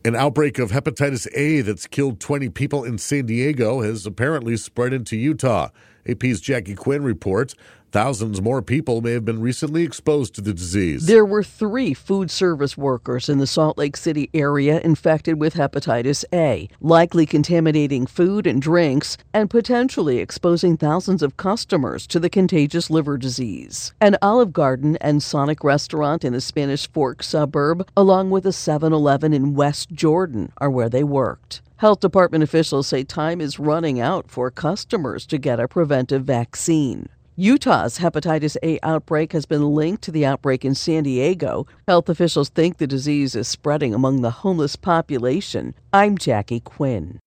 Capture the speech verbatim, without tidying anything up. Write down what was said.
An outbreak of hepatitis A that's killed twenty people in San Diego has apparently spread into Utah. A P's Jackie Quinn reports thousands more people may have been recently exposed to the disease. There were three food service workers in the Salt Lake City area infected with hepatitis A, likely contaminating food and drinks and potentially exposing thousands of customers to the contagious liver disease. An Olive Garden and Sonic restaurant in the Spanish Fork suburb, along with a seven eleven in West Jordan, are where they worked. Health Department officials say time is running out for customers to get a preventive vaccine. Utah's hepatitis A outbreak has been linked to the outbreak in San Diego. Health officials think the disease is spreading among the homeless population. I'm Jackie Quinn.